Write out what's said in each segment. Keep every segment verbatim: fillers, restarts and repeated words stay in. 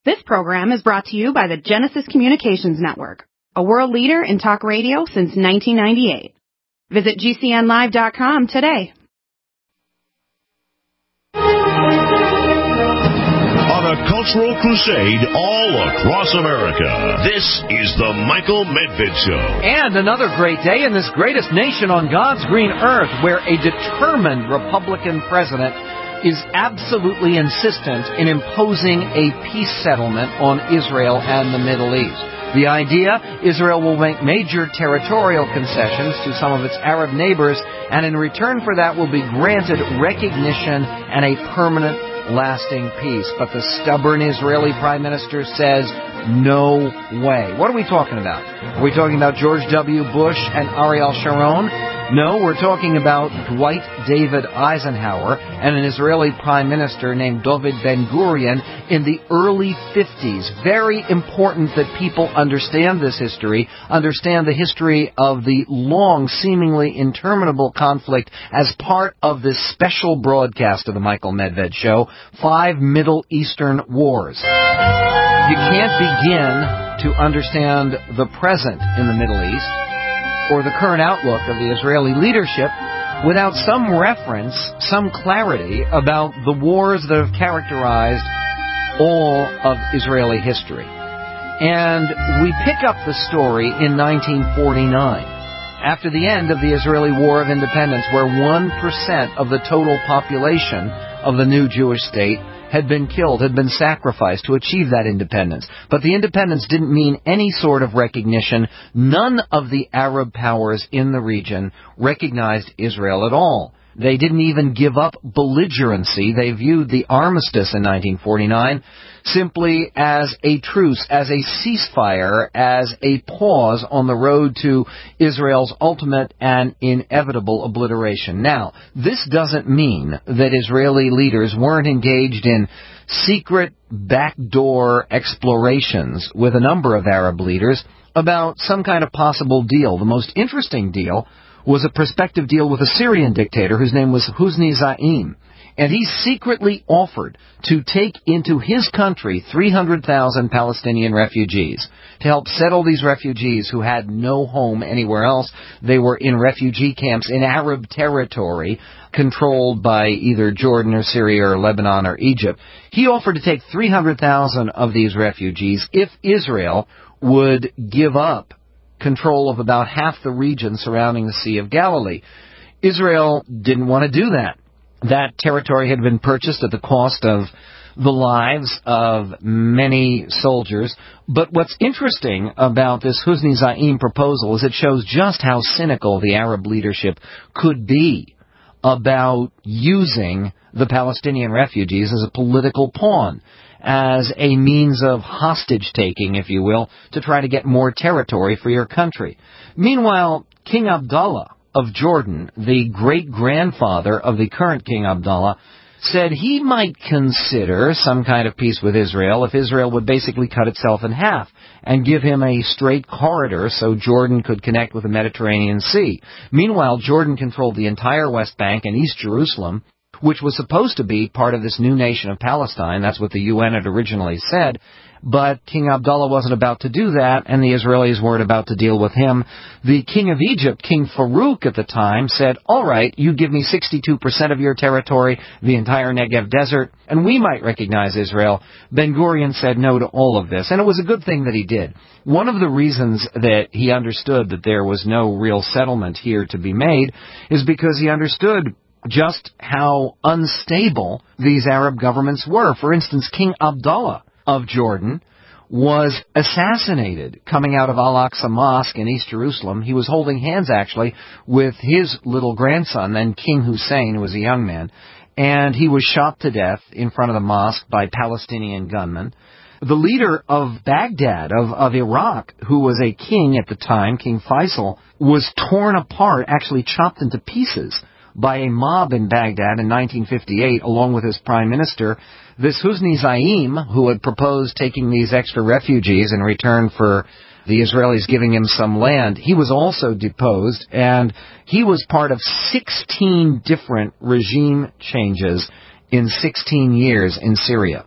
This program is brought to you by the Genesis Communications Network, a world leader in talk radio since nineteen ninety-eight. Visit G C N live dot com today. On a cultural crusade all across America, this is the Michael Medved Show. And another great day in this greatest nation on God's green earth, where a determined Republican president is absolutely insistent in imposing a peace settlement on Israel and the Middle East. The idea, Israel will make major territorial concessions to some of its Arab neighbors, and in return for that will be granted recognition and a permanent, lasting peace. But the stubborn Israeli Prime Minister says, no way. What are we talking about? Are we talking about George W. Bush and Ariel Sharon? No, we're talking about Dwight David Eisenhower and an Israeli Prime Minister named David Ben-Gurion in the early fifties. Very important that people understand this history, understand the history of the long, seemingly interminable conflict as part of this special broadcast of the Michael Medved Show, Five Middle Eastern Wars. You can't begin to understand the present in the Middle East or the current outlook of the Israeli leadership without some reference, some clarity about the wars that have characterized all of Israeli history. And we pick up the story in nineteen forty-nine, after the end of the Israeli War of Independence, where one percent of the total population of the new Jewish state had been killed, had been sacrificed to achieve that independence. But the independence didn't mean any sort of recognition. None of the Arab powers in the region recognized Israel at all. They didn't even give up belligerency. They viewed the armistice in nineteen forty-nine simply as a truce, as a ceasefire, as a pause on the road to Israel's ultimate and inevitable obliteration. Now, this doesn't mean that Israeli leaders weren't engaged in secret backdoor explorations with a number of Arab leaders about some kind of possible deal. The most interesting deal was a prospective deal with a Syrian dictator whose name was Hosni Zaim. And he secretly offered to take into his country three hundred thousand Palestinian refugees to help settle these refugees who had no home anywhere else. They were in refugee camps in Arab territory controlled by either Jordan or Syria or Lebanon or Egypt. He offered to take three hundred thousand of these refugees if Israel would give up control of about half the region surrounding the Sea of Galilee. Israel didn't want to do that. That territory had been purchased at the cost of the lives of many soldiers. But what's interesting about this Hosni Zaim proposal is it shows just how cynical the Arab leadership could be about using the Palestinian refugees as a political pawn, as a means of hostage-taking, if you will, to try to get more territory for your country. Meanwhile, King Abdullah of Jordan, the great-grandfather of the current King Abdullah, said he might consider some kind of peace with Israel if Israel would basically cut itself in half and give him a straight corridor so Jordan could connect with the Mediterranean Sea. Meanwhile, Jordan controlled the entire West Bank and East Jerusalem, which was supposed to be part of this new nation of Palestine. That's what the U N had originally said. But King Abdullah wasn't about to do that, and the Israelis weren't about to deal with him. The king of Egypt, King Farouk at the time, said, all right, you give me sixty-two percent of your territory, the entire Negev desert, and we might recognize Israel. Ben-Gurion said no to all of this, and it was a good thing that he did. One of the reasons that he understood that there was no real settlement here to be made is because he understood just how unstable these Arab governments were. For instance, King Abdullah of Jordan was assassinated coming out of Al-Aqsa Mosque in East Jerusalem. He was holding hands, actually, with his little grandson, then King Hussein, who was a young man, and he was shot to death in front of the mosque by Palestinian gunmen. The leader of Baghdad, of, of Iraq, who was a king at the time, King Faisal, was torn apart, actually chopped into pieces by a mob in Baghdad in nineteen fifty-eight, along with his prime minister. This Hosni Zaim, who had proposed taking these extra refugees in return for the Israelis giving him some land, he was also deposed, and he was part of sixteen different regime changes in sixteen years in Syria.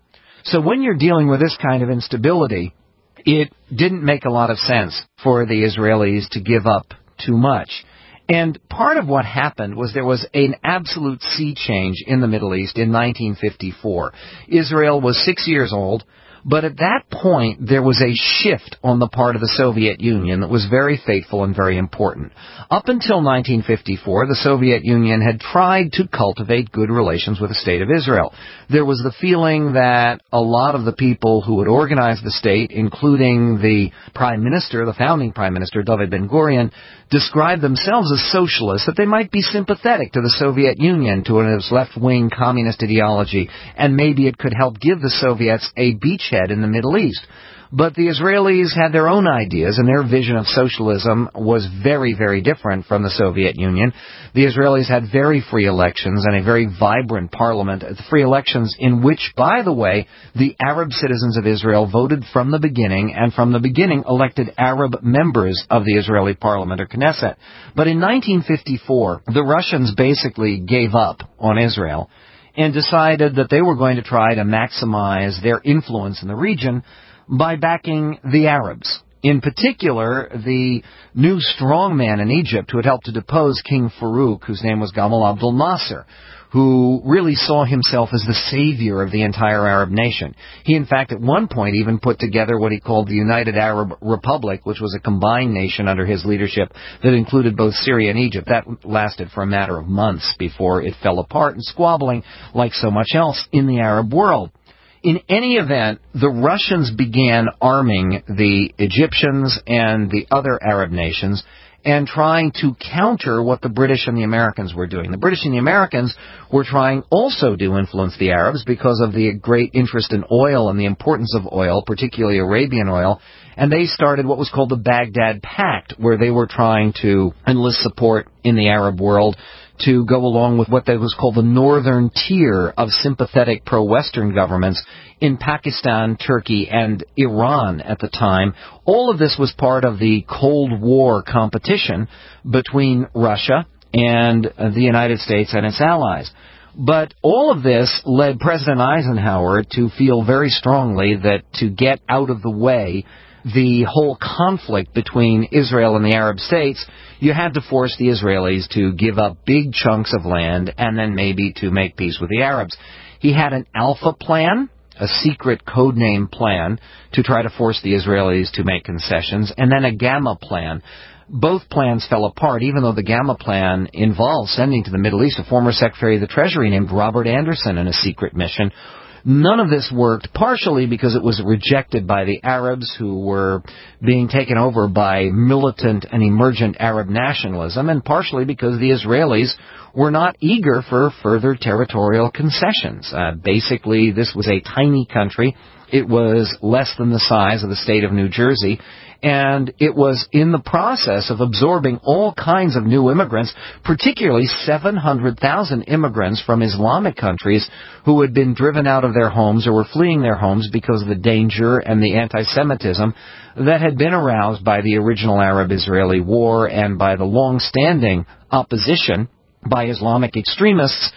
So when you're dealing with this kind of instability, it didn't make a lot of sense for the Israelis to give up too much. And part of what happened was there was an absolute sea change in the Middle East in nineteen fifty-four. Israel was six years old, but at that point there was a shift on the part of the Soviet Union that was very fateful and very important. Up until nineteen fifty-four, the Soviet Union had tried to cultivate good relations with the State of Israel. There was the feeling that a lot of the people who had organized the state, including the Prime Minister, the founding Prime Minister, David Ben-Gurion, described themselves as socialists, that they might be sympathetic to the Soviet Union, to its left-wing communist ideology, and maybe it could help give the Soviets a beachhead in the Middle East. But the Israelis had their own ideas, and their vision of socialism was very, very different from the Soviet Union. The Israelis had very free elections and a very vibrant parliament, free elections in which, by the way, the Arab citizens of Israel voted from the beginning, and from the beginning elected Arab members of the Israeli parliament, or Knesset. But in nineteen fifty-four, the Russians basically gave up on Israel and decided that they were going to try to maximize their influence in the region by backing the Arabs. In particular, the new strongman in Egypt who had helped to depose King Farouk, whose name was Gamal Abdel Nasser, who really saw himself as the savior of the entire Arab nation. He, in fact, at one point even put together what he called the United Arab Republic, which was a combined nation under his leadership that included both Syria and Egypt. That lasted for a matter of months before it fell apart and squabbling like so much else in the Arab world. In any event, the Russians began arming the Egyptians and the other Arab nations and trying to counter what the British and the Americans were doing. The British and the Americans were trying also to influence the Arabs because of the great interest in oil and the importance of oil, particularly Arabian oil, and they started what was called the Baghdad Pact, where they were trying to enlist support in the Arab world to go along with what was called the northern tier of sympathetic pro-Western governments in Pakistan, Turkey, and Iran at the time. All of this was part of the Cold War competition between Russia and the United States and its allies. But all of this led President Eisenhower to feel very strongly that to get out of the way the whole conflict between Israel and the Arab states, you had to force the Israelis to give up big chunks of land and then maybe to make peace with the Arabs. He had an Alpha plan, a secret codename plan, to try to force the Israelis to make concessions, and then a Gamma plan. Both plans fell apart, even though the Gamma plan involved sending to the Middle East a former Secretary of the Treasury named Robert Anderson in a secret mission. None of this worked, partially because it was rejected by the Arabs, who were being taken over by militant and emergent Arab nationalism, and partially because the Israelis were not eager for further territorial concessions. Uh, basically, this was a tiny country. It was less than the size of the state of New Jersey, and it was in the process of absorbing all kinds of new immigrants, particularly seven hundred thousand immigrants from Islamic countries who had been driven out of their homes or were fleeing their homes because of the danger and the anti-Semitism that had been aroused by the original Arab-Israeli war and by the long-standing opposition by Islamic extremists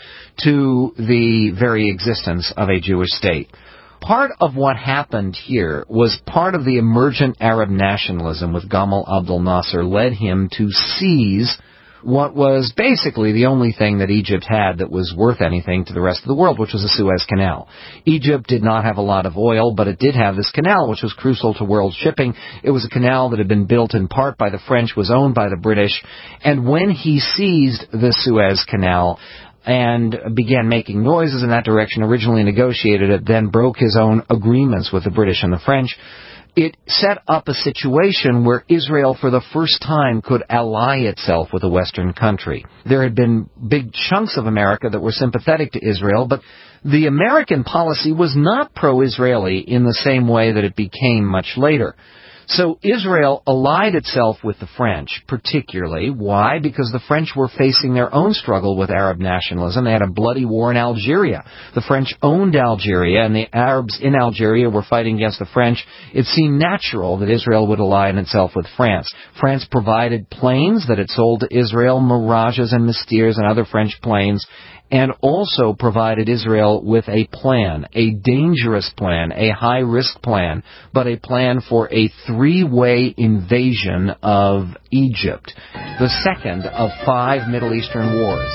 to the very existence of a Jewish state. Part of what happened here was part of the emergent Arab nationalism with Gamal Abdel Nasser led him to seize what was basically the only thing that Egypt had that was worth anything to the rest of the world, which was the Suez Canal. Egypt did not have a lot of oil, but it did have this canal, which was crucial to world shipping. It was a canal that had been built in part by the French, was owned by the British, and when he seized the Suez Canal and began making noises in that direction, originally negotiated it, then broke his own agreements with the British and the French, it set up a situation where Israel for the first time could ally itself with a Western country. There had been big chunks of America that were sympathetic to Israel, but the American policy was not pro-Israeli in the same way that it became much later. So Israel allied itself with the French, particularly. Why? Because the French were facing their own struggle with Arab nationalism. They had a bloody war in Algeria. The French owned Algeria, and the Arabs in Algeria were fighting against the French. It seemed natural that Israel would ally itself with France. France provided planes that it sold to Israel, Mirages and Mystirs and other French planes, and also provided Israel with a plan, a dangerous plan, a high-risk plan, but a plan for a three-way invasion of Egypt, the second of five Middle Eastern wars.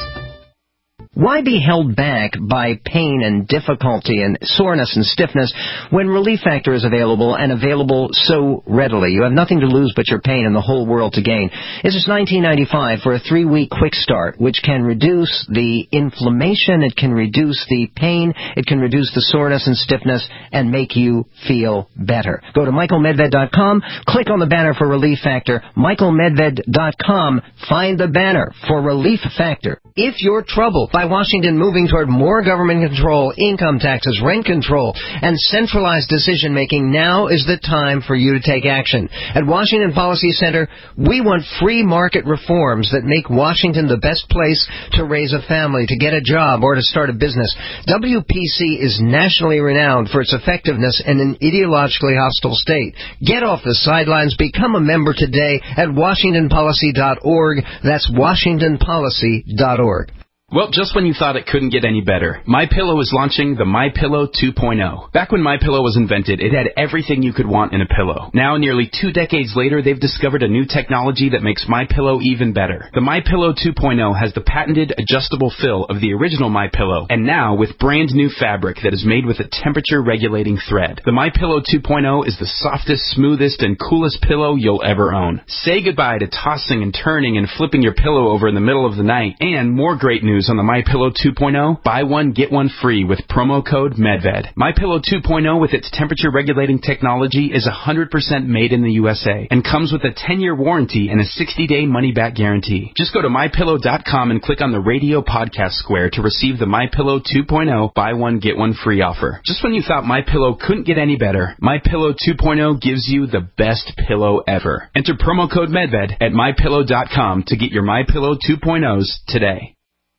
Why be held back by pain and difficulty and soreness and stiffness when Relief Factor is available and available so readily? You have nothing to lose but your pain and the whole world to gain. This is nineteen ninety-five for a three-week quick start, which can reduce the inflammation, it can reduce the pain, it can reduce the soreness and stiffness, and make you feel better. Go to michael medved dot com, click on the banner for Relief Factor, michael medved dot com, find the banner for Relief Factor. If you're troubled by Washington moving toward more government control, income taxes, rent control, and centralized decision-making, now is the time for you to take action. At Washington Policy Center, we want free market reforms that make Washington the best place to raise a family, to get a job, or to start a business. W P C is nationally renowned for its effectiveness in an ideologically hostile state. Get off the sidelines. Become a member today at washington policy dot org. That's washington policy dot org. Well, just when you thought it couldn't get any better, MyPillow is launching the MyPillow two point oh. Back when MyPillow was invented, it had everything you could want in a pillow. Now, nearly two decades later, they've discovered a new technology that makes MyPillow even better. The MyPillow two point oh has the patented adjustable fill of the original MyPillow, and now with brand new fabric that is made with a temperature-regulating thread. The MyPillow two point oh is the softest, smoothest, and coolest pillow you'll ever own. Say goodbye to tossing and turning and flipping your pillow over in the middle of the night. And more great news on the MyPillow two point oh, buy one, get one free with promo code MedVed. MyPillow two point oh with its temperature-regulating technology is one hundred percent made in the U S A and comes with a ten-year warranty and a sixty-day money-back guarantee. Just go to my pillow dot com and click on the radio podcast square to receive the MyPillow two point oh buy one, get one free offer. Just when you thought MyPillow couldn't get any better, MyPillow two point oh gives you the best pillow ever. Enter promo code MedVed at my pillow dot com to get your MyPillow two point ohs today.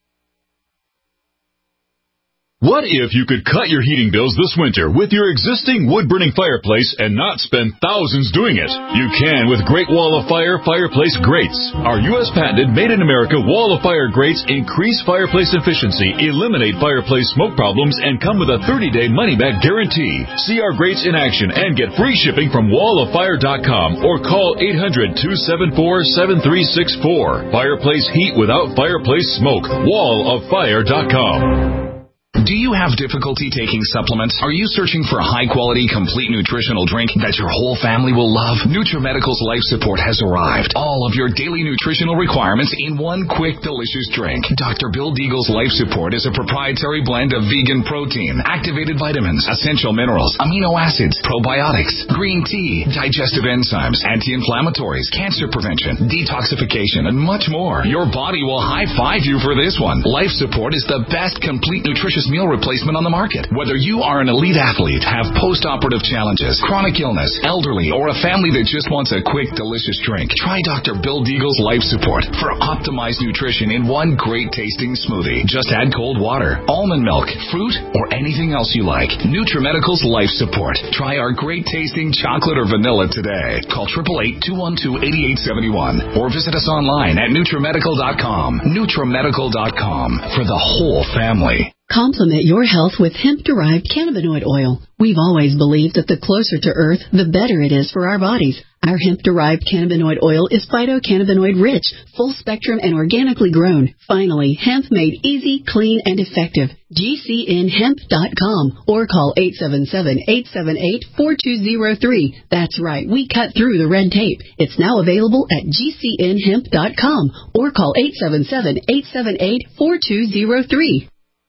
What if you could cut your heating bills this winter with your existing wood-burning fireplace and not spend thousands doing it? You can with Great Wall of Fire fireplace grates. Our U S patented made-in-America Wall of Fire grates increase fireplace efficiency, eliminate fireplace smoke problems, and come with a thirty-day money-back guarantee. See our grates in action and get free shipping from wall of fire dot com or call eight hundred, two seven four, seven three six four. Fireplace heat without fireplace smoke. wall of fire dot com. Do you have difficulty taking supplements? Are you searching for a high-quality, complete nutritional drink that your whole family will love? NutriMedical's Life Support has arrived. All of your daily nutritional requirements in one quick, delicious drink. Doctor Bill Deagle's Life Support is a proprietary blend of vegan protein, activated vitamins, essential minerals, amino acids, probiotics, green tea, digestive enzymes, anti-inflammatories, cancer prevention, detoxification, and much more. Your body will high-five you for this one. Life Support is the best complete nutritious meal replacement on the market. Whether you are an elite athlete, have post-operative challenges, chronic illness, elderly, or a family that just wants a quick, delicious drink, try Doctor Bill Deagle's Life Support for optimized nutrition in one great-tasting smoothie. Just add cold water, almond milk, fruit, or anything else you like. NutriMedical's Life Support. Try our great-tasting chocolate or vanilla today. Call eight eight eight, two one two, eight eight seven one or visit us online at nutrimedical dot com. nutrimedical dot com for the whole family. Complement your health with hemp-derived cannabinoid oil. We've always believed that the closer to Earth, the better it is for our bodies. Our hemp-derived cannabinoid oil is phytocannabinoid-rich, full-spectrum, and organically grown. Finally, hemp made easy, clean, and effective. G C N hemp dot com or call eight seven seven, eight seven eight, four two zero three. That's right, we cut through the red tape. It's now available at G C N hemp dot com or call eight seven seven, eight seven eight, four two zero three.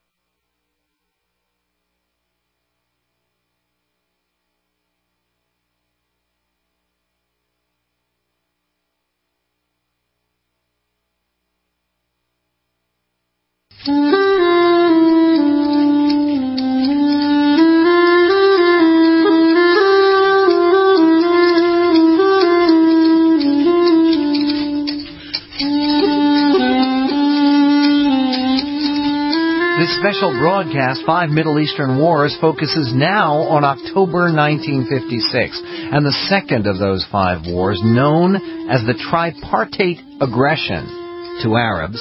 This special broadcast, Five Middle Eastern Wars, focuses now on October nineteen fifty-six, and the second of those five wars, known as the Tripartite Aggression to Arabs,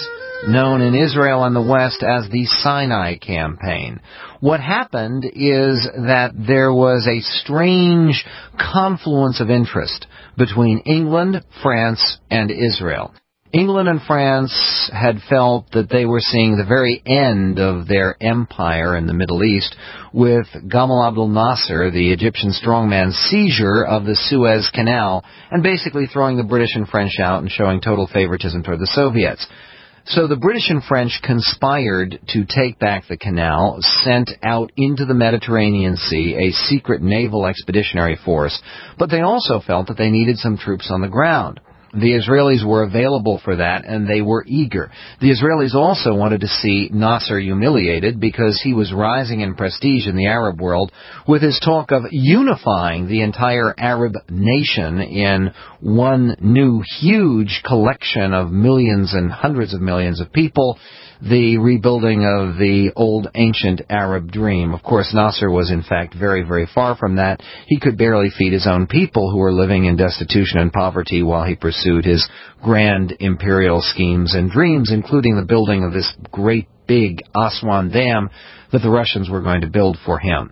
known in Israel and the West as the Sinai Campaign. What happened is that there was a strange confluence of interest between England, France, and Israel. England and France had felt that they were seeing the very end of their empire in the Middle East with Gamal Abdel Nasser, the Egyptian strongman's seizure of the Suez Canal and basically throwing the British and French out and showing total favoritism toward the Soviets. So the British and French conspired to take back the canal, sent out into the Mediterranean Sea a secret naval expeditionary force, but they also felt that they needed some troops on the ground. The Israelis were available for that, and they were eager. The Israelis also wanted to see Nasser humiliated because he was rising in prestige in the Arab world with his talk of unifying the entire Arab nation in one new huge collection of millions and hundreds of millions of people, the rebuilding of the old ancient Arab dream. Of course, Nasser was in fact very, very far from that. He could barely feed his own people who were living in destitution and poverty while he pursued his grand imperial schemes and dreams, including the building of this great big Aswan Dam that the Russians were going to build for him.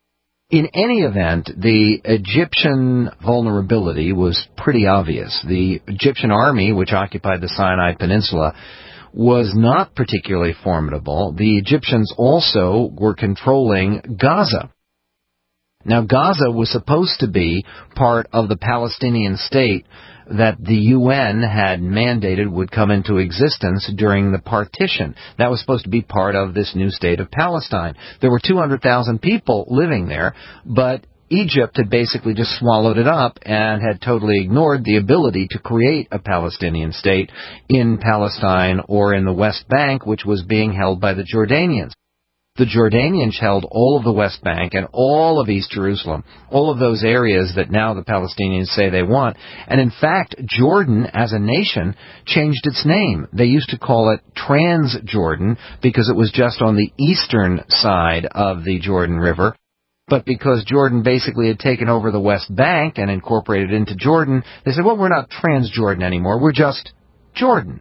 In any event, the Egyptian vulnerability was pretty obvious. The Egyptian army, which occupied the Sinai Peninsula, was not particularly formidable. The Egyptians also were controlling Gaza. Now, Gaza was supposed to be part of the Palestinian state that the U N had mandated would come into existence during the partition. That was supposed to be part of this new state of Palestine. There were two hundred thousand people living there, but Egypt had basically just swallowed it up and had totally ignored the ability to create a Palestinian state in Palestine or in the West Bank, which was being held by the Jordanians. The Jordanians held all of the West Bank and all of East Jerusalem, all of those areas that now the Palestinians say they want. And in fact, Jordan, as a nation, changed its name. They used to call it Transjordan because it was just on the eastern side of the Jordan River. But because Jordan basically had taken over the West Bank and incorporated it into Jordan, they said, well, we're not Transjordan anymore, we're just Jordan.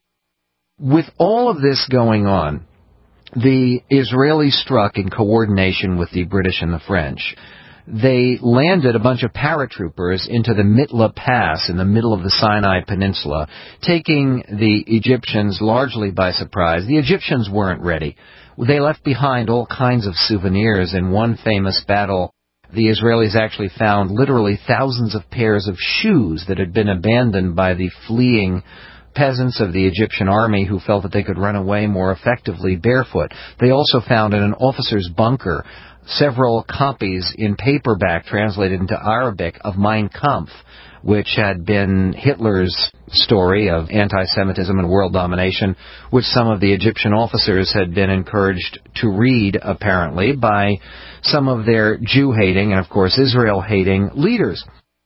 With all of this going on, the Israelis struck in coordination with the British and the French. They landed a bunch of paratroopers into the Mitla Pass in the middle of the Sinai Peninsula, taking the Egyptians largely by surprise. The Egyptians weren't ready. They left behind all kinds of souvenirs. In one famous battle, the Israelis actually found literally thousands of pairs of shoes that had been abandoned by the fleeing peasants of the Egyptian army who felt that they could run away more effectively barefoot. They also found in an officer's bunker several copies in paperback translated into Arabic of Mein Kampf, which had been Hitler's story of anti-Semitism and world domination, which some of the Egyptian officers had been encouraged to read, apparently, by some of their Jew-hating and, of course, Israel-hating leaders.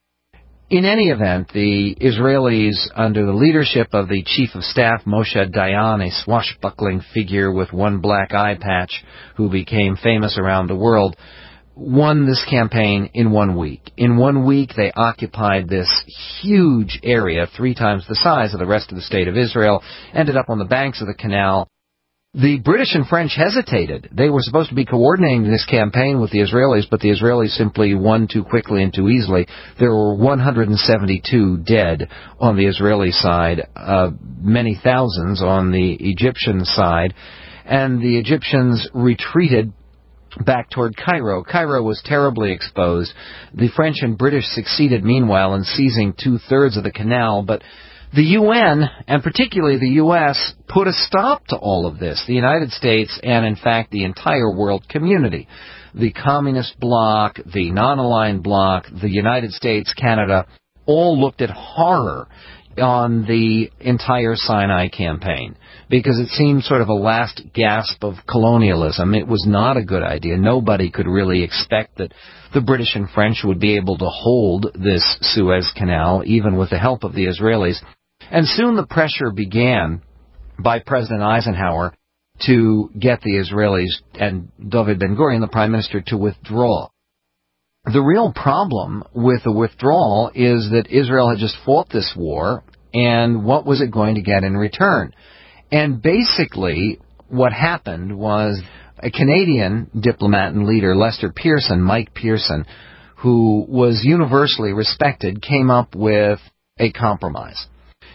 In any event, the Israelis, under the leadership of the Chief of Staff, Moshe Dayan, a swashbuckling figure with one black eye patch who became famous around the world, won this campaign in one week. In one week, they occupied this huge area, three times the size of the rest of the state of Israel, ended up on the banks of the canal. The British and French hesitated. They were supposed to be coordinating this campaign with the Israelis, but the Israelis simply won too quickly and too easily. There were one hundred seventy-two dead on the Israeli side, uh, many thousands on the Egyptian side, and the Egyptians retreated back toward Cairo. Cairo was terribly exposed. The French and British succeeded, meanwhile, in seizing two-thirds of the canal, but the U N, and particularly the U S, put a stop to all of this. The United States and, in fact, the entire world community. The Communist bloc, the non-aligned bloc, the United States, Canada, all looked at horror on the entire Sinai campaign because it seemed sort of a last gasp of colonialism. It was not a good idea. Nobody could really expect that the British and French would be able to hold this Suez Canal, even with the help of the Israelis. And soon the pressure began by President Eisenhower to get the Israelis and David Ben-Gurion, the Prime Minister, to withdraw. The real problem with the withdrawal is that Israel had just fought this war, and what was it going to get in return? And basically, what happened was a Canadian diplomat and leader, Lester Pearson, Mike Pearson, who was universally respected, came up with a compromise.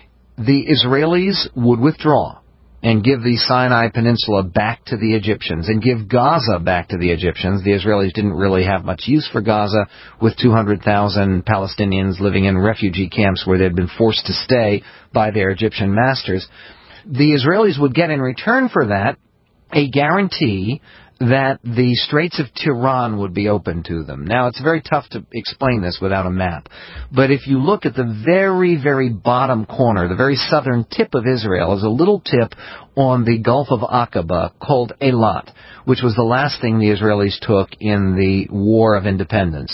The Israelis would withdraw and give the Sinai Peninsula back to the Egyptians and give Gaza back to the Egyptians. The Israelis didn't really have much use for Gaza, with two hundred thousand Palestinians living in refugee camps where they'd been forced to stay by their Egyptian masters. The Israelis would get in return for that a guarantee that the Straits of Tiran would be open to them. Now, it's very tough to explain this without a map, but if you look at the very, very bottom corner, the very southern tip of Israel, is a little tip on the Gulf of Aqaba called Eilat, which was the last thing the Israelis took in the War of Independence.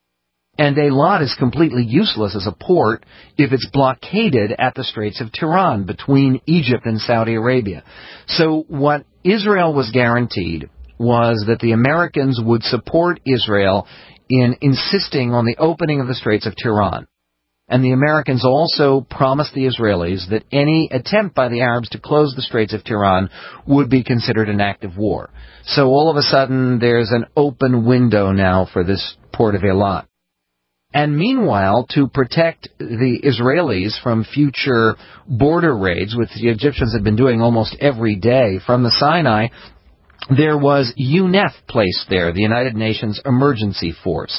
And Eilat is completely useless as a port if it's blockaded at the Straits of Tiran between Egypt and Saudi Arabia. So what Israel was guaranteed was that the Americans would support Israel in insisting on the opening of the Straits of Tiran. And the Americans also promised the Israelis that any attempt by the Arabs to close the Straits of Tiran would be considered an act of war. So all of a sudden, there's an open window now for this port of Eilat. And meanwhile, to protect the Israelis from future border raids, which the Egyptians had been doing almost every day from the Sinai, there was U N E F placed there, the United Nations Emergency Force.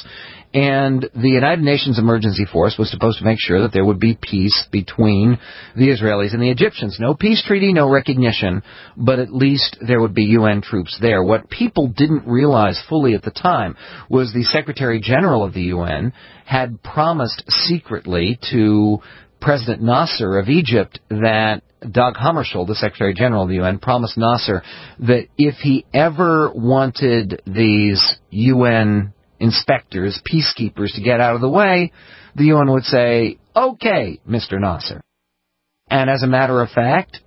And the United Nations Emergency Force was supposed to make sure that there would be peace between the Israelis and the Egyptians. No peace treaty, no recognition, but at least there would be U N troops there. What people didn't realize fully at the time was the Secretary General of the U N had promised secretly to President Nasser of Egypt that Dag Hammarskjöld, the Secretary General of the U N, promised Nasser that if he ever wanted these U N inspectors, peacekeepers, to get out of the way, the U N would say, okay, Mister Nasser. And as a matter of fact,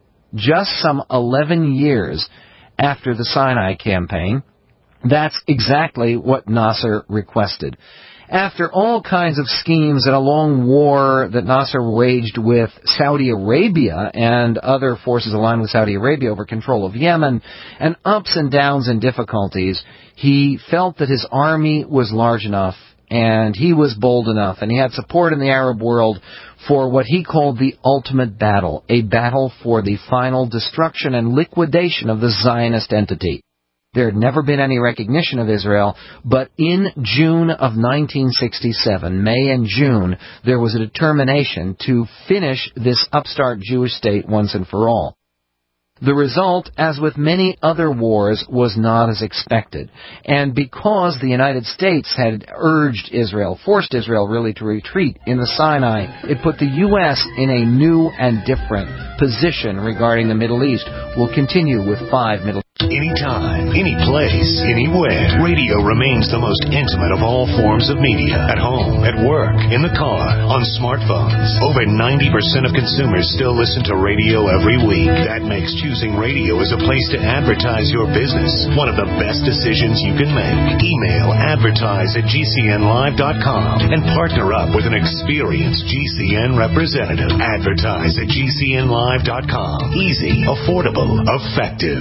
just some eleven years after the Sinai campaign, that's exactly what Nasser requested. After all kinds of schemes and a long war that Nasser waged with Saudi Arabia and other forces aligned with Saudi Arabia over control of Yemen, and ups and downs and difficulties, he felt that his army was large enough and he was bold enough and he had support in the Arab world for what he called the ultimate battle, a battle for the final destruction and liquidation of the Zionist entity. There had never been any recognition of Israel, but in June of nineteen sixty-seven, May and June, there was a determination to finish this upstart Jewish state once and for all. The result, as with many other wars, was not as expected. And because the United States had urged Israel, forced Israel really to retreat in the Sinai, it put the U S in a new and different position regarding the Middle East. We'll continue with five Middle Anytime, any place, anywhere. Radio remains the most intimate of all forms of media. At home, at work, in the car, on smartphones. Over ninety percent of consumers still listen to radio every week. That makes choosing radio as a place to advertise your business one of the best decisions you can make. Email advertise at G C N live dot com and partner up with an experienced G C N representative. Advertise at G C N live dot com. Easy, affordable, effective.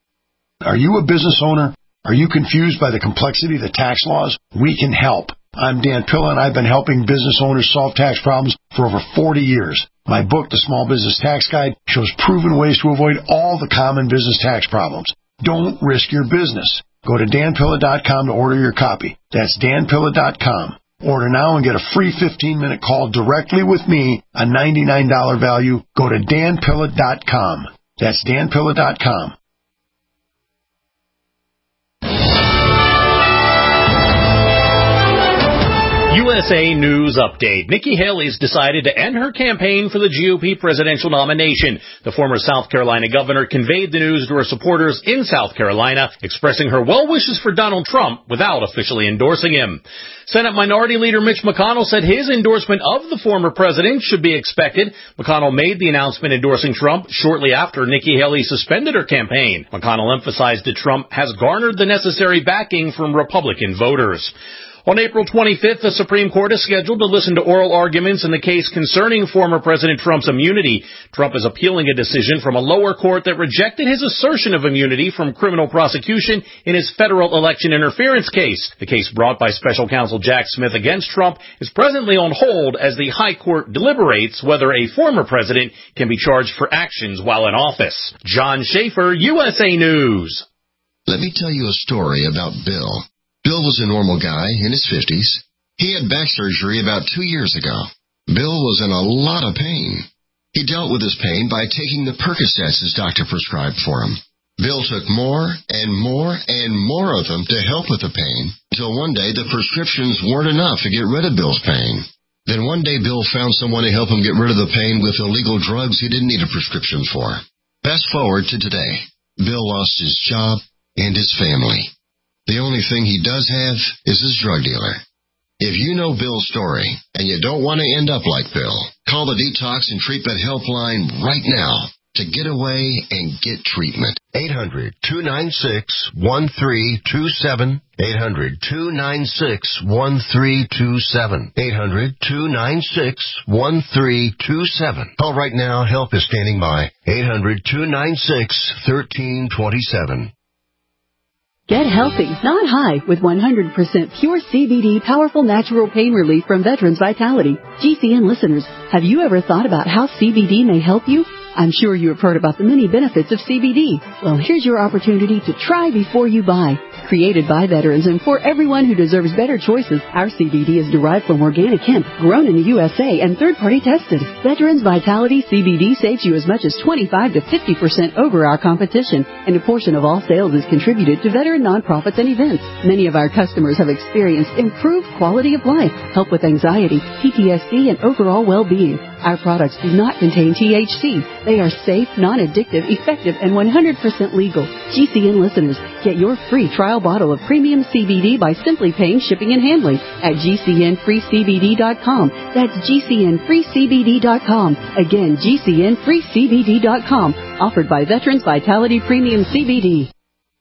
Are you a business owner? Are you confused by the complexity of the tax laws? We can help. I'm Dan Pilla, and I've been helping business owners solve tax problems for over forty years. My book, The Small Business Tax Guide, shows proven ways to avoid all the common business tax problems. Don't risk your business. Go to Dan Pilla dot com to order your copy. That's Dan Pilla dot com. Order now and get a free fifteen minute call directly with me, a ninety-nine dollars value. Go to Dan Pilla dot com. That's Dan Pilla dot com. U S A News Update. Nikki Haley's decided to end her campaign for the G O P presidential nomination. The former South Carolina governor conveyed the news to her supporters in South Carolina, expressing her well wishes for Donald Trump without officially endorsing him. Senate Minority Leader Mitch McConnell said his endorsement of the former president should be expected. McConnell made the announcement endorsing Trump shortly after Nikki Haley suspended her campaign. McConnell emphasized that Trump has garnered the necessary backing from Republican voters. On April twenty-fifth, the Supreme Court is scheduled to listen to oral arguments in the case concerning former President Trump's immunity. Trump is appealing a decision from a lower court that rejected his assertion of immunity from criminal prosecution in his federal election interference case. The case brought by special counsel Jack Smith against Trump is presently on hold as the High Court deliberates whether a former president can be charged for actions while in office. John Schaefer, U S A News. Let me tell you a story about Bill. Bill was a normal guy in his fifties. He had back surgery about two years ago. Bill was in a lot of pain. He dealt with his pain by taking the Percocets his doctor prescribed for him. Bill took more and more and more of them to help with the pain, until one day the prescriptions weren't enough to get rid of Bill's pain. Then one day Bill found someone to help him get rid of the pain with illegal drugs he didn't need a prescription for. Fast forward to today. Bill lost his job and his family. The only thing he does have is his drug dealer. If you know Bill's story and you don't want to end up like Bill, call the Detox and Treatment Helpline right now to get away and get treatment. eight hundred, two nine six, one three two seven. eight hundred, two nine six, one three two seven. eight hundred, two nine six, one three two seven. Call right now. Help is standing by. eight hundred, two nine six, one three two seven. Get healthy, not high, with one hundred percent pure C B D powerful natural pain relief from Veterans Vitality. G C N listeners, have you ever thought about how C B D may help you? I'm sure you have heard about the many benefits of C B D. Well, here's your opportunity to try before you buy. Created by veterans and for everyone who deserves better choices, our C B D is derived from organic hemp, grown in the U S A and third-party tested. Veterans Vitality C B D saves you as much as twenty-five to fifty percent over our competition, and a portion of all sales is contributed to veteran nonprofits and events. Many of our customers have experienced improved quality of life, help with anxiety, P T S D, and overall well-being. Our products do not contain T H C. They are safe, non-addictive, effective, and one hundred percent legal. G C N listeners, get your free trial bottle of premium C B D by simply paying shipping and handling at G C N free C B D dot com. That's G C N free C B D dot com. Again, G C N free C B D dot com. Offered by Veterans Vitality Premium C B D.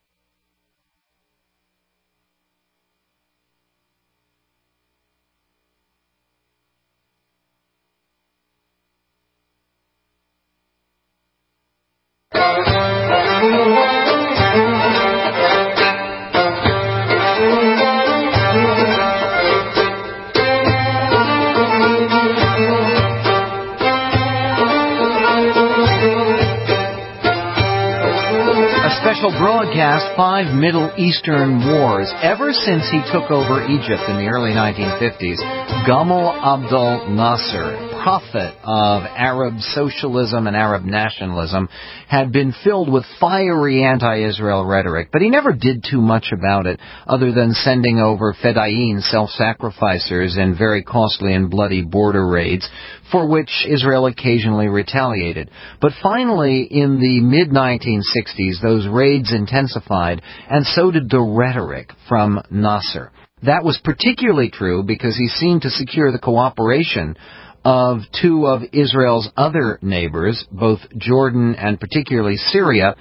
Broadcast five Middle Eastern wars. Ever since he took over Egypt in the early nineteen fifties, Gamal Abdel Nasser, prophet of Arab socialism and Arab nationalism, had been filled with fiery anti-Israel rhetoric, but he never did too much about it other than sending over fedayeen, self-sacrificers, in very costly and bloody border raids, for which Israel occasionally retaliated. But finally, in the mid nineteen sixties, those raids intensified, and so did the rhetoric from Nasser. That was particularly true because he seemed to secure the cooperation of two of Israel's other neighbors, both Jordan and particularly Syria,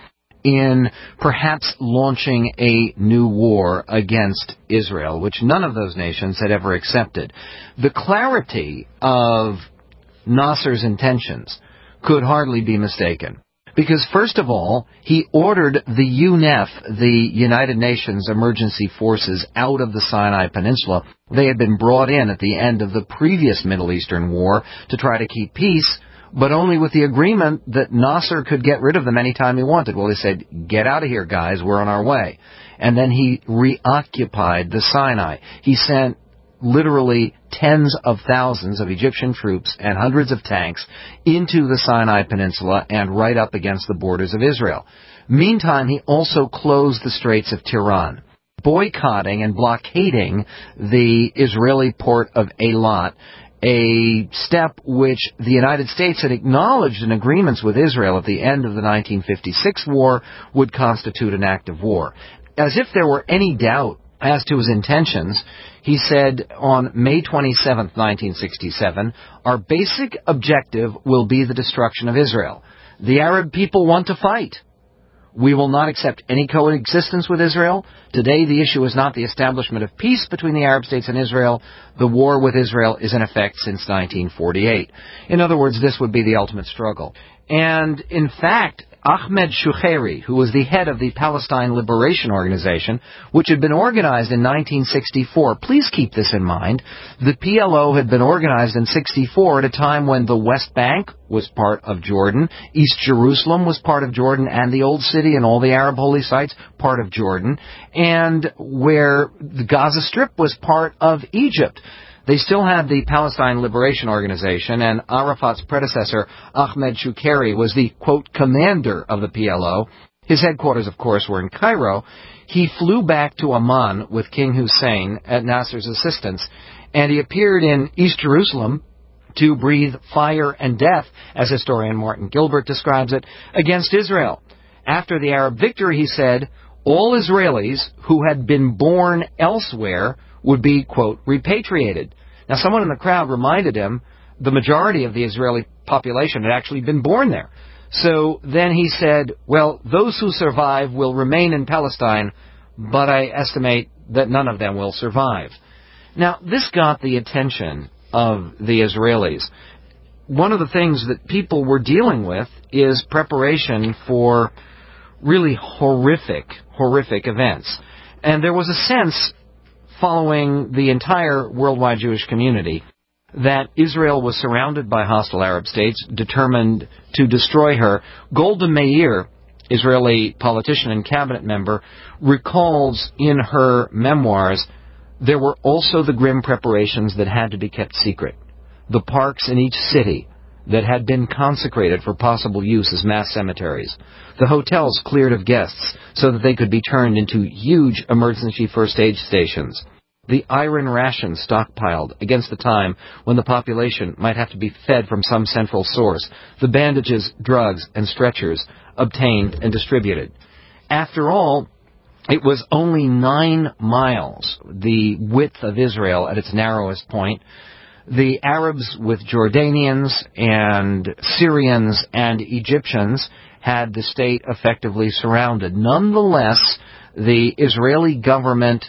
in perhaps launching a new war against Israel, which none of those nations had ever accepted. The clarity of Nasser's intentions could hardly be mistaken. Because, first of all, he ordered the U N E F, the United Nations Emergency Forces, out of the Sinai Peninsula. They had been brought in at the end of the previous Middle Eastern war to try to keep peace, but only with the agreement that Nasser could get rid of them anytime he wanted. Well, they said, get out of here, guys, we're on our way. And then he reoccupied the Sinai. He sent literally tens of thousands of Egyptian troops and hundreds of tanks into the Sinai Peninsula and right up against the borders of Israel. Meantime, he also closed the Straits of Tiran, boycotting and blockading the Israeli port of Eilat, a step which the United States had acknowledged in agreements with Israel at the end of the nineteen fifty-six war would constitute an act of war. As if there were any doubt as to his intentions, he said on May twenty-seventh, nineteen sixty-seven, our basic objective will be the destruction of Israel. The Arab people want to fight. We will not accept any coexistence with Israel. Today, the issue is not the establishment of peace between the Arab states and Israel. The war with Israel is in effect since nineteen forty-eight. In other words, this would be the ultimate struggle. And, in fact, Ahmed Shukeri, who was the head of the Palestine Liberation Organization, which had been organized in nineteen sixty-four. Please keep this in mind. The P L O had been organized in sixty-four at a time when the West Bank was part of Jordan, East Jerusalem was part of Jordan, and the Old City and all the Arab holy sites part of Jordan, and where the Gaza Strip was part of Egypt. They still had the Palestine Liberation Organization, and Arafat's predecessor, Ahmed Shukeri, was the, quote, commander of the P L O. His headquarters, of course, were in Cairo. He flew back to Amman with King Hussein at Nasser's assistance, and he appeared in East Jerusalem to breathe fire and death, as historian Martin Gilbert describes it, against Israel. After the Arab victory, he said, all Israelis who had been born elsewhere would be, quote, repatriated. Now, someone in the crowd reminded him the majority of the Israeli population had actually been born there. So then he said, well, those who survive will remain in Palestine, but I estimate that none of them will survive. Now, this got the attention of the Israelis. One of the things that people were dealing with is preparation for really horrific, horrific events. And there was a sense following the entire worldwide Jewish community that Israel was surrounded by hostile Arab states determined to destroy her. Golda Meir, Israeli politician and cabinet member, recalls in her memoirs there were also the grim preparations that had to be kept secret. The parks in each city that had been consecrated for possible use as mass cemeteries. The hotels cleared of guests so that they could be turned into huge emergency first aid stations. The iron rations stockpiled against the time when the population might have to be fed from some central source. The bandages, drugs, and stretchers obtained and distributed. After all, it was only nine miles, the width of Israel at its narrowest point. The Arabs with Jordanians and Syrians and Egyptians had the state effectively surrounded. Nonetheless, the Israeli government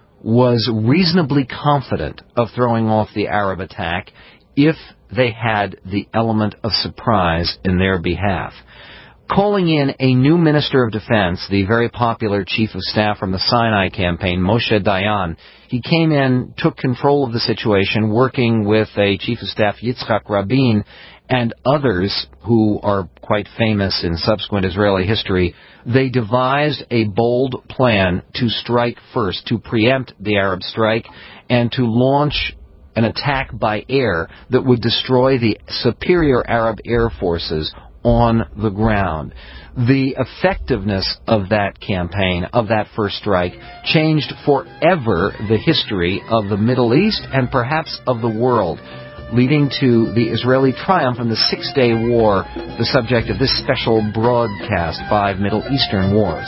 was reasonably confident of throwing off the Arab attack if they had the element of surprise in their behalf. Calling in a new Minister of Defense, the very popular Chief of Staff from the Sinai campaign, Moshe Dayan, he came in, took control of the situation, working with a Chief of Staff, Yitzhak Rabin, and others who are quite famous in subsequent Israeli history. They devised a bold plan to strike first, to preempt the Arab strike, and to launch an attack by air that would destroy the superior Arab air forces on the ground. The effectiveness of that campaign, of that first strike, changed forever the history of the Middle East and perhaps of the world, leading to the Israeli triumph in the Six-Day War, the subject of this special broadcast, Five Middle Eastern Wars.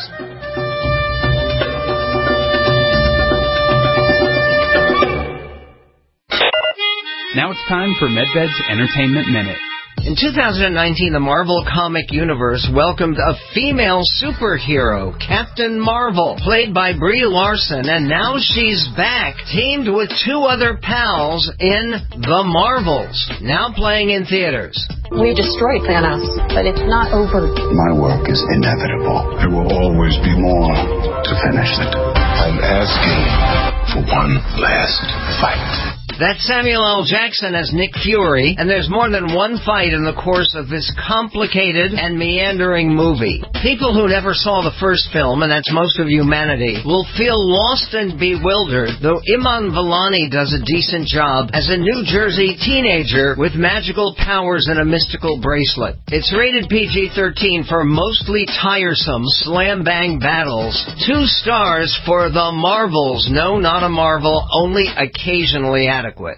Now it's time for MedVed's Entertainment Minute. In two thousand nineteen, the Marvel Comic Universe welcomed a female superhero, Captain Marvel, played by Brie Larson, and now she's back, teamed with two other pals in The Marvels, now playing in theaters. We destroyed Thanos, but it's not over. My work is inevitable. There will always be more to finish it. I'm asking for one last fight. That's Samuel L. Jackson as Nick Fury, and there's more than one fight in the course of this complicated and meandering movie. People who never saw the first film, and that's most of humanity, will feel lost and bewildered, though Iman Vellani does a decent job as a New Jersey teenager with magical powers and a mystical bracelet. It's rated P G thirteen for mostly tiresome slam-bang battles. Two stars for The Marvels. No, not a Marvel, only occasionally adequate. Adequate.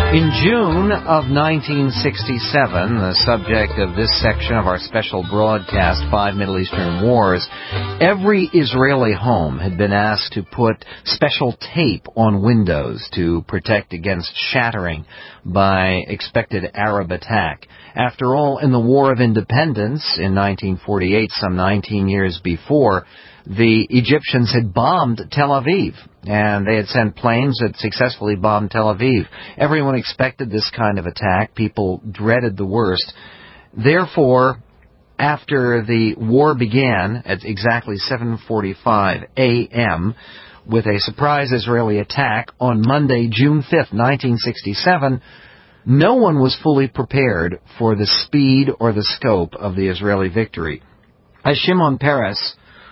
In June of nineteen sixty-seven, the subject of this section of our special broadcast, Five Middle Eastern Wars, every Israeli home had been asked to put special tape on windows to protect against shattering by expected Arab attack. After all, in the War of Independence in nineteen forty-eight, some nineteen years before, the Egyptians had bombed Tel Aviv, and they had sent planes that successfully bombed Tel Aviv. Everyone expected this kind of attack. People dreaded the worst. Therefore, after the war began at exactly seven forty-five a.m., with a surprise Israeli attack on Monday, June fifth, nineteen sixty-seven, no one was fully prepared for the speed or the scope of the Israeli victory. As Shimon Peres,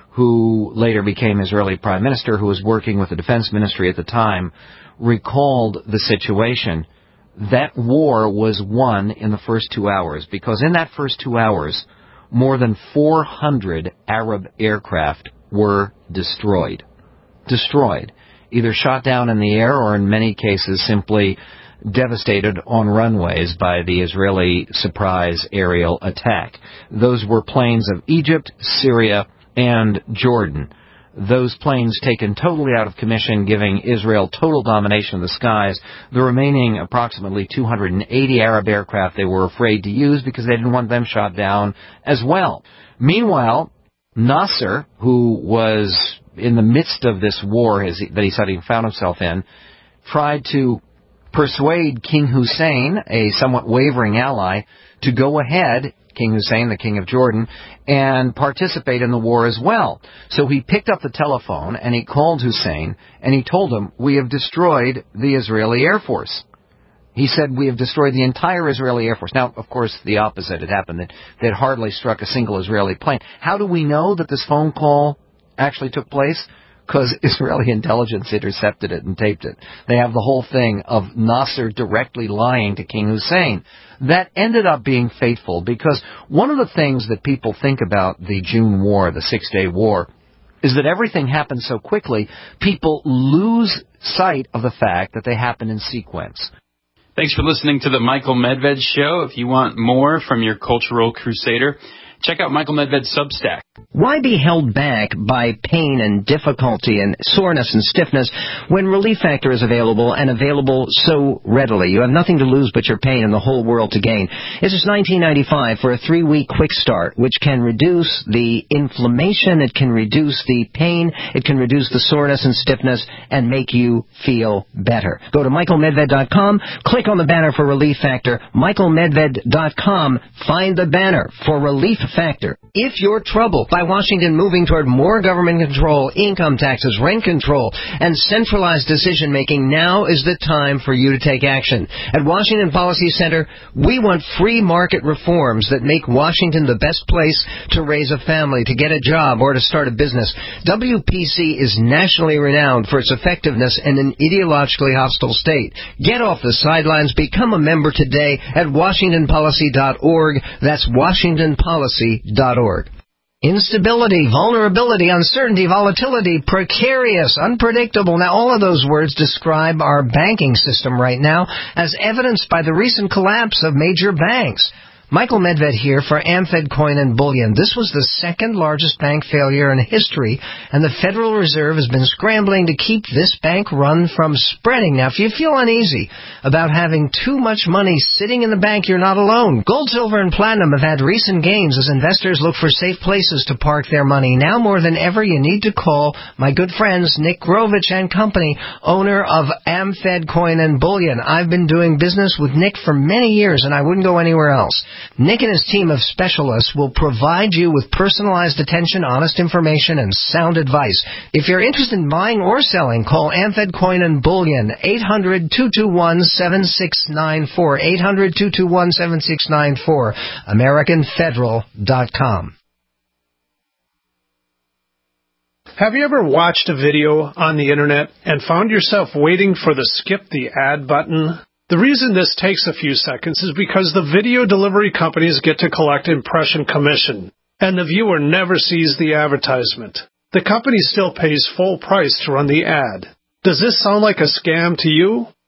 who later became Israeli Prime Minister, who was working with the Defense Ministry at the time, recalled the situation. That war was won in the first two hours, because in that first two hours, more than four hundred Arab aircraft were destroyed. Destroyed. Either shot down in the air or in many cases simply devastated on runways by the Israeli surprise aerial attack. Those were planes of Egypt, Syria, and Jordan. Those planes taken totally out of commission, giving Israel total domination of the skies. The remaining approximately two hundred eighty Arab aircraft they were afraid to use because they didn't want them shot down as well. Meanwhile, Nasser, who was in the midst of this war as he, that he suddenly found himself in, tried to persuade King Hussein, a somewhat wavering ally, to go ahead, King Hussein, the king of Jordan, and participate in the war as well. So he picked up the telephone and he called Hussein and he told him, "We have destroyed the Israeli Air Force." He said, "We have destroyed the entire Israeli Air Force." Now, of course, the opposite had happened. That they had hardly struck a single Israeli plane. How do we know that this phone call actually took place? Because Israeli intelligence intercepted it and taped it. They have the whole thing of Nasser directly lying to King Hussein. That ended up being fateful, because one of the things that people think about the June War, the Six-Day War, is that everything happened so quickly, people lose sight of the fact that they happen in sequence. Thanks for listening to the Michael Medved Show. If you want more from your cultural crusader, check out Michael Medved's Substack. Why be held back by pain and difficulty and soreness and stiffness when Relief Factor is available and available so readily? You have nothing to lose but your pain and the whole world to gain. This is nineteen ninety-five for a three-week quick start, which can reduce the inflammation, it can reduce the pain, it can reduce the soreness and stiffness, and make you feel better. Go to michael medved dot com, click on the banner for Relief Factor, michael medved dot com, find the banner for Relief Factor. If you're troubled by Washington moving toward more government control, income taxes, rent control, and centralized decision-making, now is the time for you to take action. At Washington Policy Center, we want free market reforms that make Washington the best place to raise a family, to get a job, or to start a business. W P C is nationally renowned for its effectiveness in an ideologically hostile state. Get off the sidelines. Become a member today at washington policy dot org. That's washington policy dot org. Instability, vulnerability, uncertainty, volatility, precarious, unpredictable. Now, all of those words describe our banking system right now, as evidenced by the recent collapse of major banks. Michael Medved here for AmFed Coin and Bullion. This was the second largest bank failure in history, and the Federal Reserve has been scrambling to keep this bank run from spreading. Now, if you feel uneasy about having too much money sitting in the bank, you're not alone. Gold, silver, and platinum have had recent gains as investors look for safe places to park their money. Now more than ever, you need to call my good friends Nick Grovich and Company, owner of AmFed Coin and Bullion. I've been doing business with Nick for many years, and I wouldn't go anywhere else. Nick and his team of specialists will provide you with personalized attention, honest information, and sound advice. If you're interested in buying or selling, call AmFed Coin and Bullion, eight hundred, two two one, seven six nine four, eight hundred, two two one, seven six nine four, american federal dot com. Have you ever watched a video on the internet and found yourself waiting for the skip the ad button? The reason this takes a few seconds is because the video delivery companies get to collect impression commission, and the viewer never sees the advertisement. The company still pays full price to run the ad. Does this sound like a scam to you?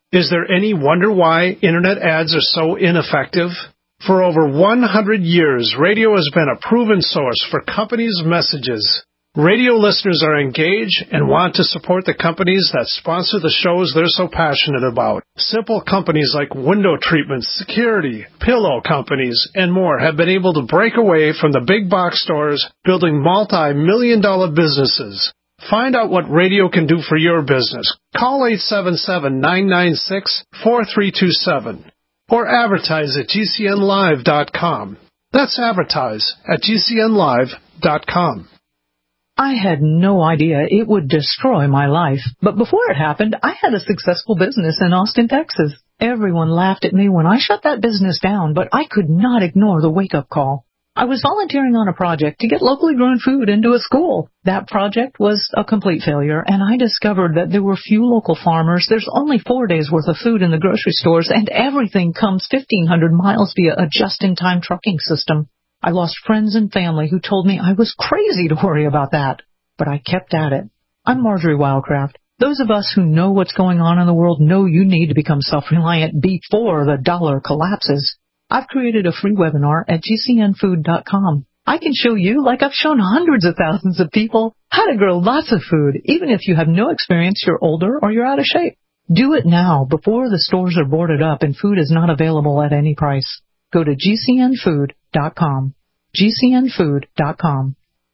Is there any wonder why Internet ads are so ineffective? For over one hundred years, radio has been a proven source for companies' messages. Radio listeners are engaged and want to support the companies that sponsor the shows they're so passionate about. Simple companies like window treatments, security, pillow companies, and more have been able to break away from the big box stores, building multi-million dollar businesses. Find out what radio can do for your business. Call eight seven seven, nine nine six, four three two seven or advertise at G C N live dot com. That's advertise at G C N live dot com. I had no idea it would destroy my life, but before it happened, I had a successful business in Austin, Texas. Everyone laughed at me when I shut that business down, but I could not ignore the wake-up call. I was volunteering on a project to get locally grown food into a school. That project was a complete failure, and I discovered that there were few local farmers. There's only four days' worth of food in the grocery stores, and everything comes fifteen hundred miles via a just-in-time trucking system. I lost friends and family who told me I was crazy to worry about that, but I kept at it. I'm Marjorie Wildcraft. Those of us who know what's going on in the world know you need to become self-reliant before the dollar collapses. I've created a free webinar at G C N food dot com. I can show you, like I've shown hundreds of thousands of people, how to grow lots of food, even if you have no experience, you're older, or you're out of shape. Do it now before the stores are boarded up and food is not available at any price. Go to G C N food dot com. G C N food dot com.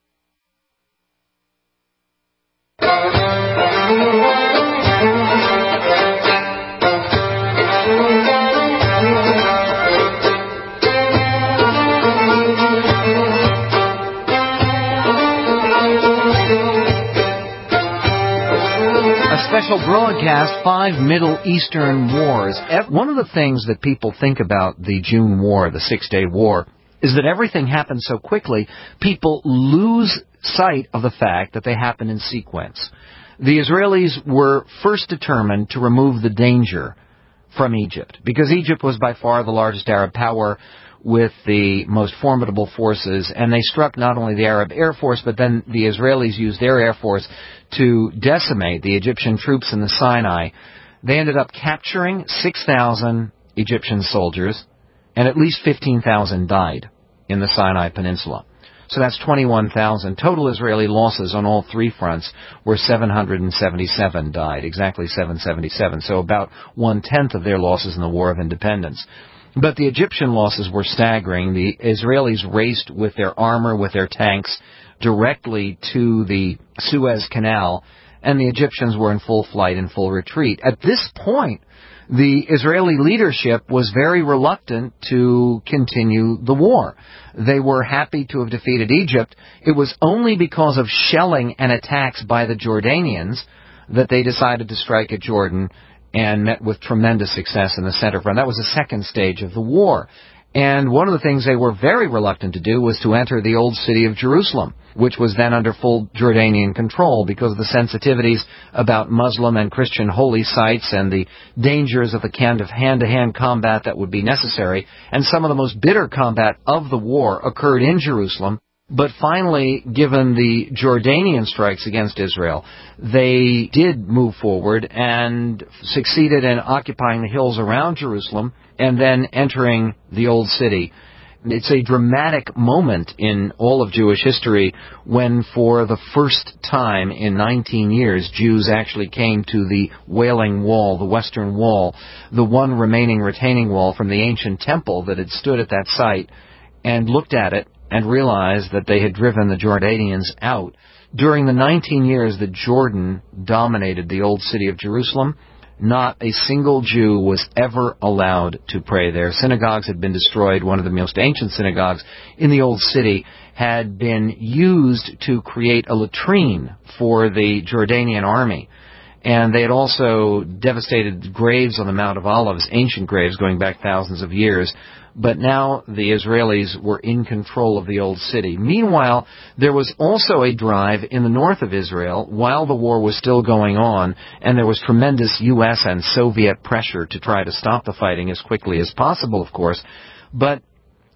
Special broadcast, Five Middle Eastern Wars. One of the things that people think about the June War, the Six-Day War, is that everything happened so quickly, people lose sight of the fact that they happened in sequence. The Israelis were first determined to remove the danger from Egypt, because Egypt was by far the largest Arab power with the most formidable forces, and they struck not only the Arab Air Force, but then the Israelis used their Air Force to decimate the Egyptian troops in the Sinai. They ended up capturing six thousand Egyptian soldiers, and at least fifteen thousand died in the Sinai Peninsula. So that's twenty-one thousand. Total Israeli losses on all three fronts were seven hundred seventy-seven died, exactly seven hundred seventy-seven, so about one-tenth of their losses in the War of Independence. But the Egyptian losses were staggering. The Israelis raced with their armor, with their tanks, directly to the Suez Canal, and the Egyptians were in full flight and full retreat. At this point, the Israeli leadership was very reluctant to continue the war. They were happy to have defeated Egypt. It was only because of shelling and attacks by the Jordanians that they decided to strike at Jordan, and met with tremendous success in the center front. That was the second stage of the war. And one of the things they were very reluctant to do was to enter the old city of Jerusalem, which was then under full Jordanian control because of the sensitivities about Muslim and Christian holy sites and the dangers of the kind of hand-to-hand combat that would be necessary. And some of the most bitter combat of the war occurred in Jerusalem. But finally, given the Jordanian strikes against Israel, they did move forward and succeeded in occupying the hills around Jerusalem and then entering the Old City. It's a dramatic moment in all of Jewish history when, for the first time in nineteen years, Jews actually came to the Wailing Wall, the Western Wall, the one remaining retaining wall from the ancient temple that had stood at that site, and looked at it and realized that they had driven the Jordanians out. During the nineteen years that Jordan dominated the old city of Jerusalem, not a single Jew was ever allowed to pray there. Synagogues had been destroyed. One of the most ancient synagogues in the old city had been used to create a latrine for the Jordanian army. And they had also devastated graves on the Mount of Olives, ancient graves going back thousands of years. But now the Israelis were in control of the old city. Meanwhile, there was also a drive in the north of Israel while the war was still going on, and there was tremendous U S and Soviet pressure to try to stop the fighting as quickly as possible, of course. But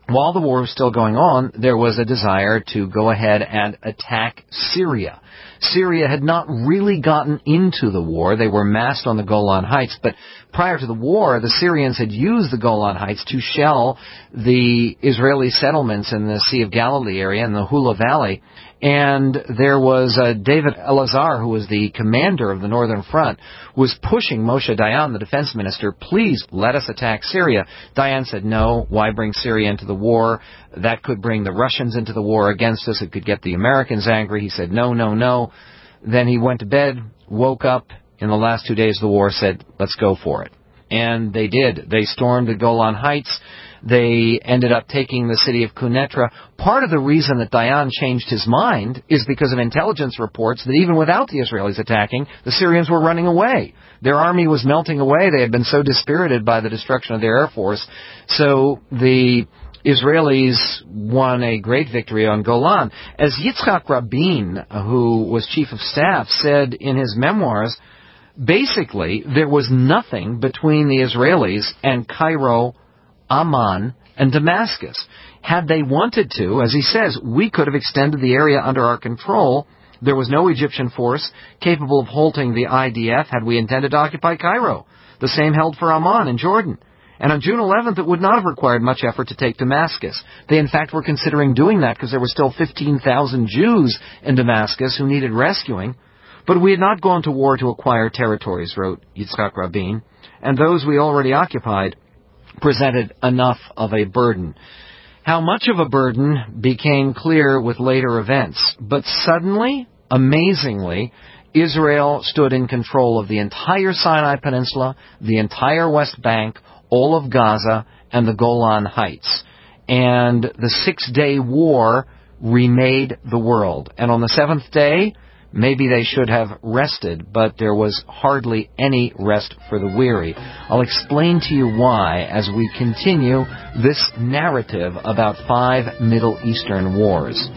while the war was still going on, there was a desire to go ahead and attack Syria. Syria had not really gotten into the war. They were massed on the Golan Heights, but prior to the war, the Syrians had used the Golan Heights to shell the Israeli settlements in the Sea of Galilee area, in the Hula Valley. And there was uh, David Elazar, who was the commander of the Northern Front, was pushing Moshe Dayan, the defense minister, please let us attack Syria. Dayan said, no, why bring Syria into the war? That could bring the Russians into the war against us. It could get the Americans angry. He said, no, no, no. Then he went to bed, woke up in the last two days of the war, said, let's go for it. And they did. They stormed the Golan Heights. They ended up taking the city of Quneitra. Part of the reason that Dayan changed his mind is because of intelligence reports that even without the Israelis attacking, the Syrians were running away. Their army was melting away. They had been so dispirited by the destruction of their air force. So the Israelis won a great victory on Golan. As Yitzhak Rabin, who was chief of staff, said in his memoirs, basically there was nothing between the Israelis and Cairo, Amman, and Damascus. Had they wanted to, as he says, we could have extended the area under our control. There was no Egyptian force capable of halting the I D F had we intended to occupy Cairo. The same held for Amman in Jordan. And on June eleventh, it would not have required much effort to take Damascus. They, in fact, were considering doing that because there were still fifteen thousand Jews in Damascus who needed rescuing. But we had not gone to war to acquire territories, wrote Yitzhak Rabin, and those we already occupied presented enough of a burden. How much of a burden became clear with later events, but suddenly, amazingly, Israel stood in control of the entire Sinai Peninsula, the entire West Bank, all of Gaza, and the Golan Heights. And the Six-Day War remade the world. And on the seventh day, maybe they should have rested, but there was hardly any rest for the weary. I'll explain to you why as we continue this narrative about five Middle Eastern wars.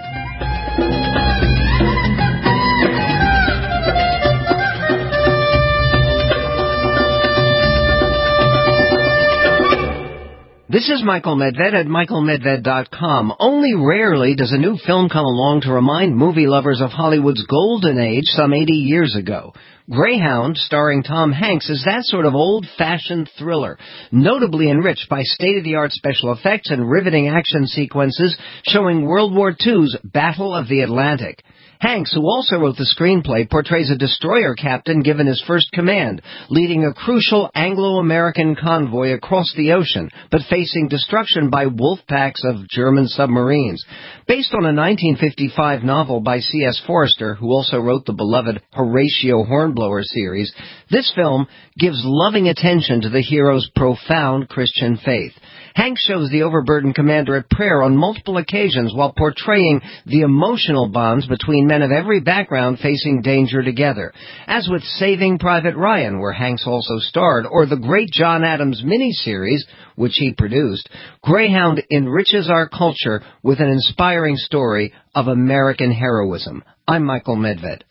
This is Michael Medved at michael medved dot com. Only rarely does a new film come along to remind movie lovers of Hollywood's golden age some eighty years ago. Greyhound, starring Tom Hanks, is that sort of old-fashioned thriller, notably enriched by state-of-the-art special effects and riveting action sequences showing World War Two's Battle of the Atlantic. Hanks, who also wrote the screenplay, portrays a destroyer captain given his first command, leading a crucial Anglo-American convoy across the ocean, but facing destruction by wolf packs of German submarines. Based on a nineteen fifty-five novel by C S Forrester, who also wrote the beloved Horatio Hornblower series, this film gives loving attention to the hero's profound Christian faith. Hanks shows the overburdened commander at prayer on multiple occasions while portraying the emotional bonds between men of every background facing danger together. As with Saving Private Ryan, where Hanks also starred, or the great John Adams miniseries, which he produced, Greyhound enriches our culture with an inspiring story of American heroism. I'm Michael Medved.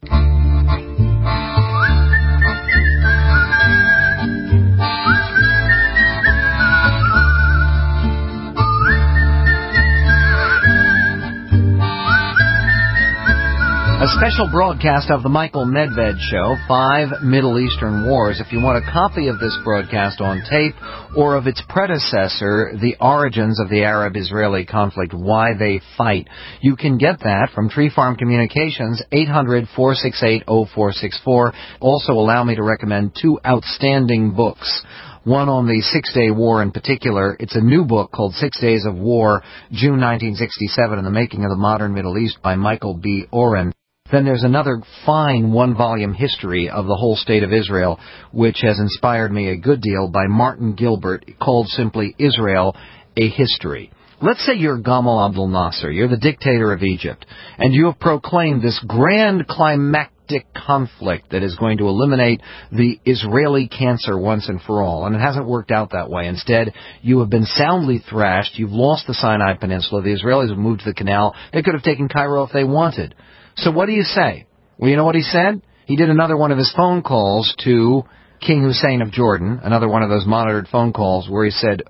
A special broadcast of the Michael Medved Show, Five Middle Eastern Wars. If you want a copy of this broadcast on tape or of its predecessor, The Origins of the Arab-Israeli Conflict, Why They Fight, you can get that from Tree Farm Communications, eight hundred, four six eight, oh four six four. Also allow me to recommend two outstanding books. One on the Six-Day War in particular. It's a new book called Six Days of War, June nineteen sixty-seven, and the Making of the Modern Middle East by Michael B. Oren. Then there's another fine one-volume history of the whole state of Israel, which has inspired me a good deal, by Martin Gilbert, called simply Israel, A History. Let's say you're Gamal Abdel Nasser, you're the dictator of Egypt, and you have proclaimed this grand climactic conflict that is going to eliminate the Israeli cancer once and for all, and it hasn't worked out that way. Instead, you have been soundly thrashed, you've lost the Sinai Peninsula, the Israelis have moved to the canal, they could have taken Cairo if they wanted. So what do you say? Well, you know what he said? He did another one of his phone calls to King Hussein of Jordan, another one of those monitored phone calls where he said, oh,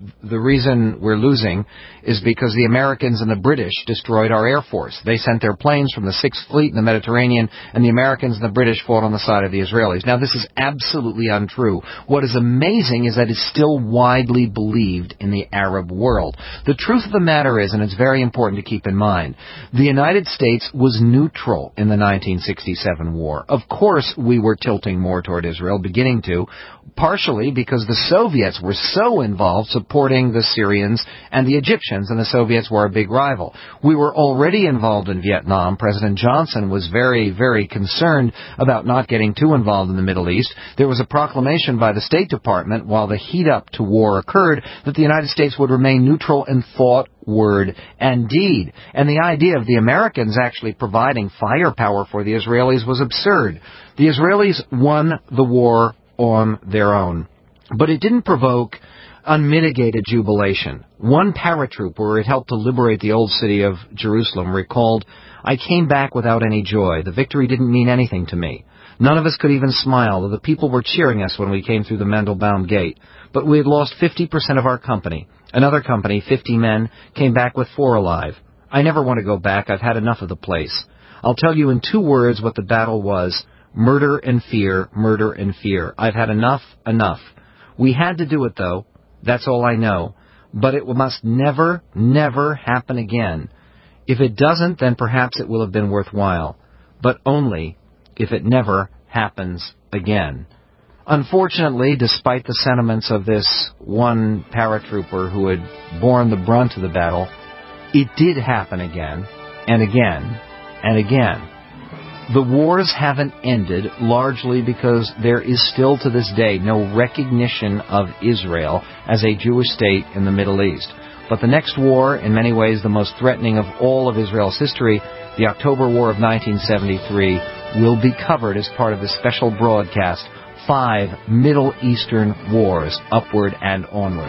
the reason we're losing is because the Americans and the British destroyed our Air Force. They sent their planes from the Sixth Fleet in the Mediterranean, and the Americans and the British fought on the side of the Israelis. Now, this is absolutely untrue. What is amazing is that it's still widely believed in the Arab world. The truth of the matter is, and it's very important to keep in mind, the United States was neutral in the nineteen sixty-seven war. Of course, we were tilting more toward Israel, beginning to, partially because the Soviets were so involved supporting the Syrians and the Egyptians, and the Soviets were a big rival. We were already involved in Vietnam. President Johnson was very, very concerned about not getting too involved in the Middle East. There was a proclamation by the State Department while the heat-up to war occurred that the United States would remain neutral in thought, word, and deed. And the idea of the Americans actually providing firepower for the Israelis was absurd. The Israelis won the war on their own. But it didn't provoke unmitigated jubilation. One paratrooper who had helped to liberate the old city of Jerusalem recalled, "I came back without any joy. The victory didn't mean anything to me. None of us could even smile, though the people were cheering us when we came through the Mandelbaum Gate. But we had lost fifty percent of our company. Another company, fifty men, came back with four alive. I never want to go back. I've had enough of the place. I'll tell you in two words what the battle was. Murder and fear, murder and fear. I've had enough, enough. We had to do it, though. That's all I know. But it must never, never happen again. If it doesn't, then perhaps it will have been worthwhile. But only if it never happens again." Unfortunately, despite the sentiments of this one paratrooper who had borne the brunt of the battle, it did happen again, and again, and again. The wars haven't ended, largely because there is still to this day no recognition of Israel as a Jewish state in the Middle East. But the next war, in many ways the most threatening of all of Israel's history, the October War of nineteen seventy-three, will be covered as part of this special broadcast, Five Middle Eastern Wars, Upward and Onward.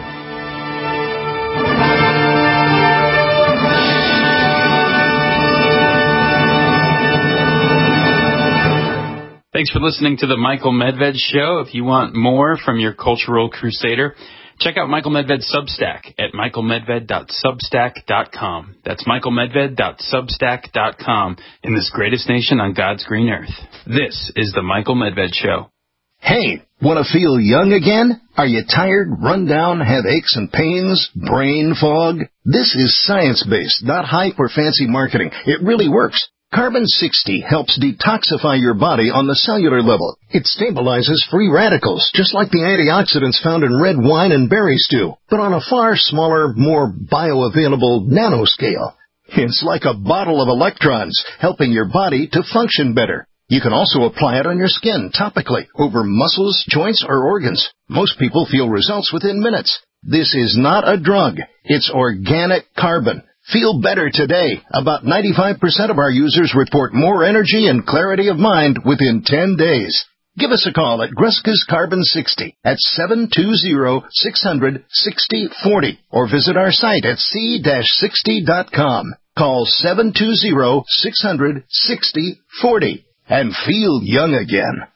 Thanks for listening to the Michael Medved Show. If you want more from your cultural crusader, check out Michael Medved's Substack at michael medved dot substack dot com. That's michael medved dot substack dot com in this greatest nation on God's green earth. This is the Michael Medved Show. Hey, want to feel young again? Are you tired, run down, have aches and pains, brain fog? This is science-based, not hype or fancy marketing. It really works. Carbon sixty helps detoxify your body on the cellular level. It stabilizes free radicals, just like the antioxidants found in red wine and berries do, but on a far smaller, more bioavailable nanoscale. It's like a bottle of electrons, helping your body to function better. You can also apply it on your skin topically, over muscles, joints, or organs. Most people feel results within minutes. This is not a drug. It's organic carbon. Feel better today. About ninety-five percent of our users report more energy and clarity of mind within ten days. Give us a call at Gruska's Carbon sixty at seven two zero, six hundred, sixty forty or visit our site at c sixty dot com. Call seven two zero, six hundred, sixty forty and feel young again.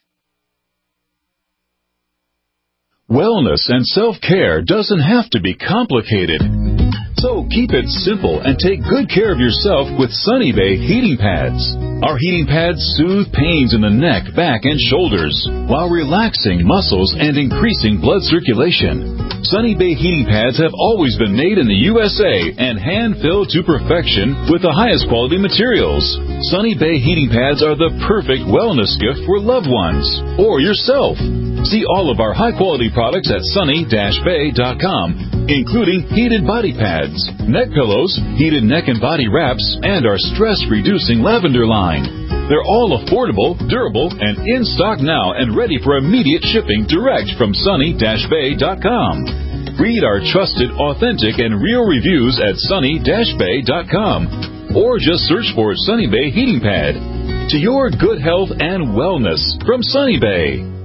Wellness and self-care doesn't have to be complicated. So keep it simple and take good care of yourself with Sunny Bay heating pads. Our heating pads soothe pains in the neck, back, and shoulders while relaxing muscles and increasing blood circulation. Sunny Bay heating pads have always been made in the U S A and hand-filled to perfection with the highest quality materials. Sunny Bay heating pads are the perfect wellness gift for loved ones or yourself. See all of our high-quality products at sunny dash bay dot com, including heated body pads, neck pillows, heated neck and body wraps, and our stress-reducing lavender line. They're all affordable, durable, and in stock now and ready for immediate shipping direct from sunny dash bay dot com. Read our trusted, authentic, and real reviews at sunny dash bay dot com or just search for Sunny Bay Heating Pad. To your good health and wellness from Sunny Bay.